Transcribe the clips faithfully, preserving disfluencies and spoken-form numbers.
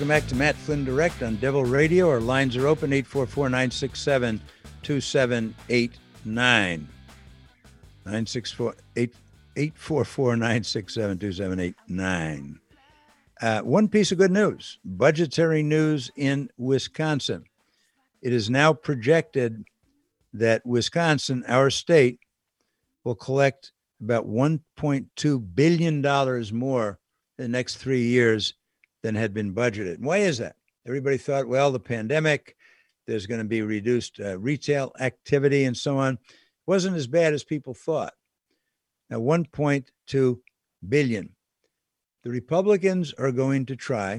Welcome back to Matt Flynn Direct on Devil Radio. Our lines are open, eight four four, nine six seven, two seven eight nine. nine six four, eight four four, nine six seven, two seven eight nine. Uh, one piece of good news, budgetary news in Wisconsin. It is now projected that Wisconsin, our state, will collect about one point two billion dollars more in the next three years than had been budgeted. Why is that? Everybody thought, well, the pandemic, there's going to be reduced uh, retail activity and so on. It wasn't as bad as people thought. Now, one point two billion dollars. The Republicans are going to try,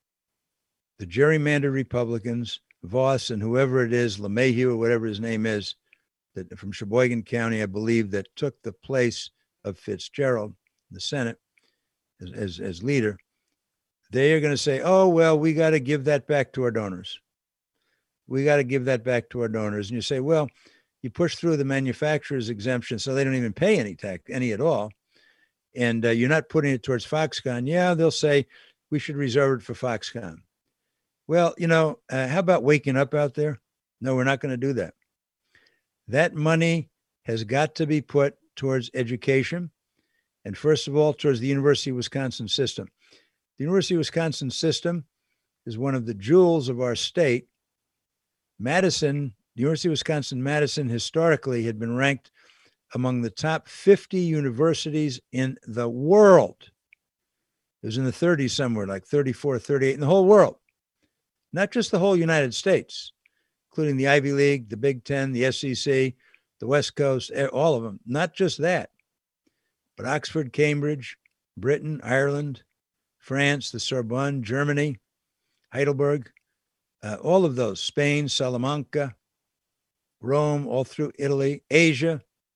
the gerrymandered Republicans, Voss and whoever it is, LeMahieu or whatever his name is, that from Sheboygan County, I believe, that took the place of Fitzgerald in the Senate as, as, as leader. They are going to say, oh, well, we got to give that back to our donors. We got to give that back to our donors. And you say, well, you push through the manufacturer's exemption so they don't even pay any tax, any at all. And uh, you're not putting it towards Foxconn. Yeah, they'll say we should reserve it for Foxconn. Well, you know, uh, how about waking up out there? No, we're not going to do that. That money has got to be put towards education. And first of all, towards the University of Wisconsin system. The University of Wisconsin system is one of the jewels of our state. Madison, the University of Wisconsin-Madison historically had been ranked among the top fifty universities in the world. It was in the thirties somewhere, like thirty-four, thirty-eight in the whole world. Not just the whole United States, including the Ivy League, the Big Ten, the S E C, the West Coast, all of them. Not just that, but Oxford, Cambridge, Britain, Ireland, France, the Sorbonne, Germany, Heidelberg, uh, all of those, Spain, Salamanca, Rome, all through Italy, Asia,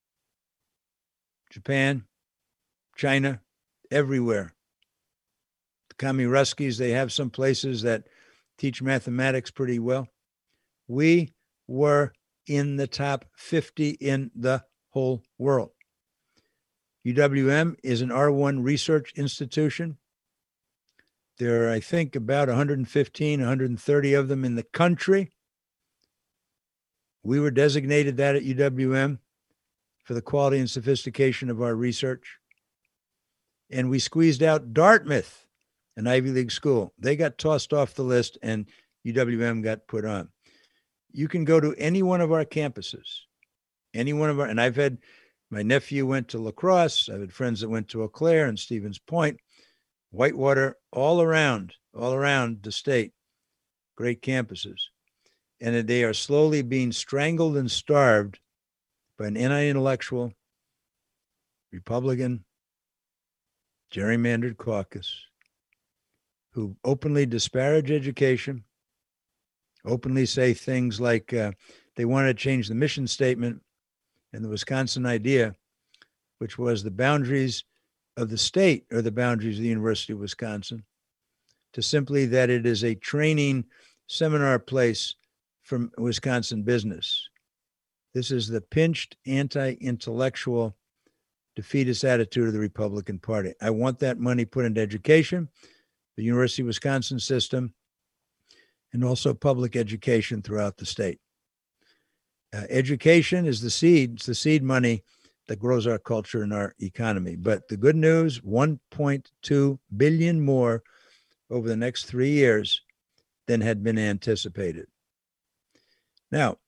Japan, China, everywhere. The Kamiruskis, they have some places that teach mathematics pretty well. We were in the top fifty in the whole world. U W M is an R one research institution. There are, I think, about one hundred fifteen, one hundred thirty of them in the country. We were designated that at U W M for the quality and sophistication of our research. And we squeezed out Dartmouth, an Ivy League school. They got tossed off the list and U W M got put on. You can go to any one of our campuses, any one of our, and I've had, my nephew went to La Crosse. I've had friends that went to Eau Claire and Stevens Point, Whitewater, all around, all around the state. Great campuses. And they are slowly being strangled and starved by an anti-intellectual, Republican, gerrymandered caucus who openly disparage education, openly say things like uh, they want to change the mission statement and the Wisconsin idea, which was the boundaries of the state or the boundaries of the University of Wisconsin, to simply that it is a training seminar place for Wisconsin business. This is the pinched, anti-intellectual, defeatist attitude of the Republican Party. I want that money put into education, the University of Wisconsin system, and also public education throughout the state. Uh, education is the seed. It's the seed money that grows our culture and our economy. But the good news, one point two billion dollars more over the next three years than had been anticipated. Now,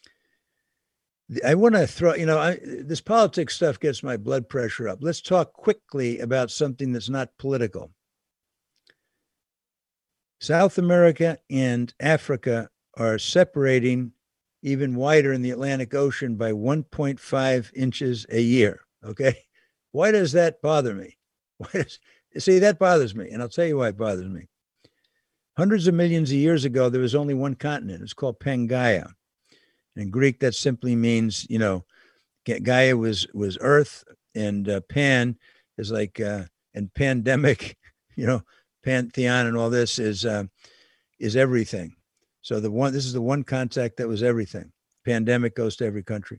I want to throw, you know, I, this politics stuff gets my blood pressure up. Let's talk quickly about something that's not political. South America and Africa are separating even wider in the Atlantic Ocean by one point five inches a year. Okay. Why does that bother me? Why does, see, that bothers me. And I'll tell you why it bothers me. Hundreds of millions of years ago, there was only one continent. It's called Pangaea. In Greek, that simply means, you know, Gaia was, was earth, and uh, pan is like, uh, and pandemic, you know, pantheon and all this is, uh, is everything. So the one, this is the one contact that was everything. Pandemic goes to every country.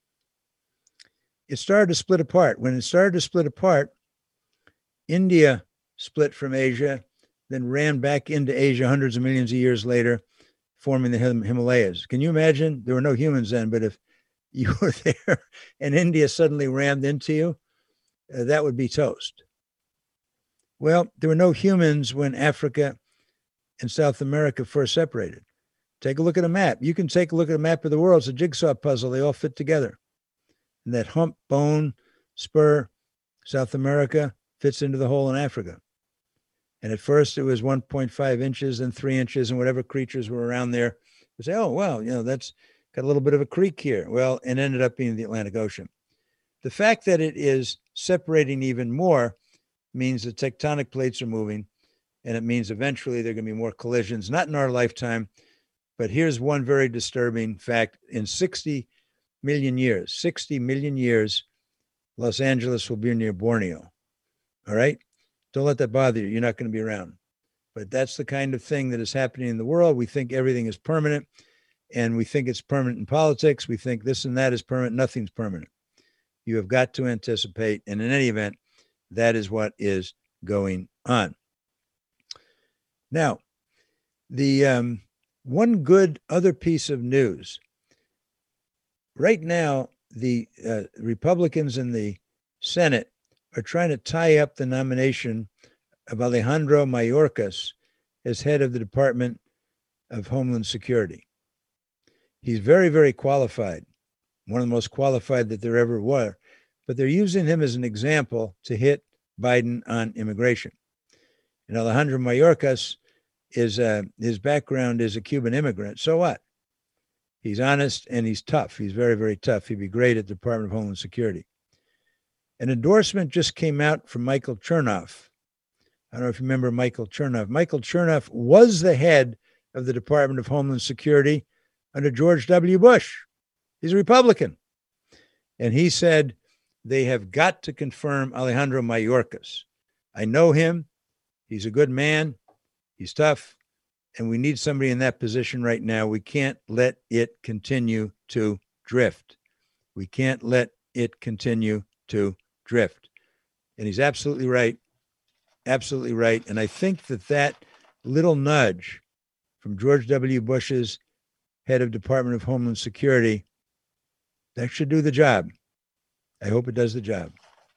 It started to split apart. When it started to split apart, India split from Asia, then ran back into Asia hundreds of millions of years later, forming the Him- Himalayas. Can you imagine? There were no humans then, but if you were there and India suddenly rammed into you, uh, that would be toast. Well, there were no humans when Africa and South America first separated. Take a look at a map. You can take a look at a map of the world. It's a jigsaw puzzle. They all fit together. And that hump, bone, spur, South America fits into the hole in Africa. And at first it was one point five inches and three inches and whatever creatures were around there would say, oh, well, you know, that's got a little bit of a creek here. Well, it ended up being the Atlantic Ocean. The fact that it is separating even more means the tectonic plates are moving, and it means eventually there are going to be more collisions, not in our lifetime, but here's one very disturbing fact. In sixty million years, sixty million years, Los Angeles will be near Borneo. All right? Don't let that bother you. You're not going to be around. But that's the kind of thing that is happening in the world. We think everything is permanent, and we think it's permanent in politics. We think this and that is permanent. Nothing's permanent. You have got to anticipate, and in any event, that is what is going on. Now, the um, one good other piece of news. Right now, the uh, Republicans in the Senate are trying to tie up the nomination of Alejandro Mayorkas as head of the Department of Homeland Security. He's very, very qualified, one of the most qualified that there ever were, but they're using him as an example to hit Biden on immigration. And Alejandro Mayorkas is, uh, his background is a Cuban immigrant. So what? He's honest and he's tough. He's very, very tough. He'd be great at the Department of Homeland Security. An endorsement just came out from Michael Chernoff. I don't know if you remember Michael Chernoff. Michael Chernoff was the head of the Department of Homeland Security under George W. Bush. He's a Republican. And he said, they have got to confirm Alejandro Mayorkas. I know him. He's a good man. He's tough. And we need somebody in that position right now. We can't let it continue to drift. We can't let it continue to drift. And he's absolutely right. Absolutely right. And I think that that little nudge from George W. Bush's head of Department of Homeland Security, that should do the job. I hope it does the job.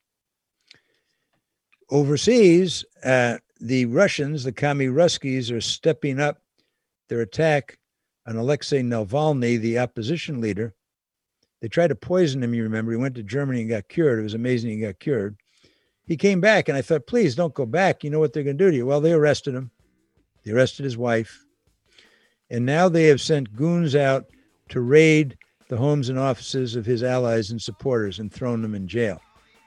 Overseas, uh, the Russians, the Kami Ruskies, are stepping up their attack on Alexei Navalny, the opposition leader. They tried to poison him, you remember. He went to Germany and got cured. It was amazing he got cured. He came back, and I thought, please don't go back. You know what they're going to do to you. Well, they arrested him. They arrested his wife. And now they have sent goons out to raid the homes and offices of his allies and supporters and thrown them in jail.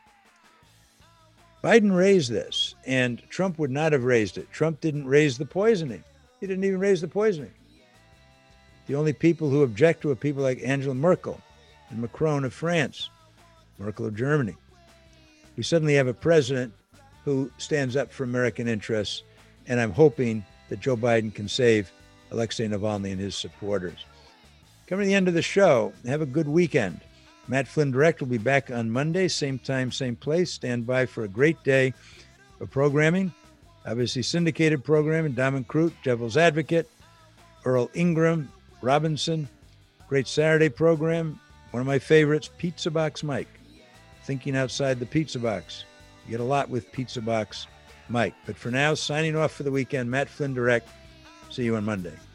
Biden raised this, and Trump would not have raised it. Trump didn't raise the poisoning. He didn't even raise the poisoning. The only people who object to are people like Angela Merkel and Macron of France, Merkel of Germany. We suddenly have a president who stands up for American interests, and I'm hoping that Joe Biden can save Alexei Navalny and his supporters. Coming to the end of the show, have a good weekend. Matt Flynn Direct will be back on Monday, same time, same place. Stand by for a great day of programming. Obviously, syndicated programming, Diamond Crute, Devil's Advocate, Earl Ingram, Robinson. Great Saturday program. One of my favorites, Pizza Box Mike. Thinking outside the pizza box. You get a lot with Pizza Box Mike. But for now, signing off for the weekend, Matt Flynn Direct. See you on Monday.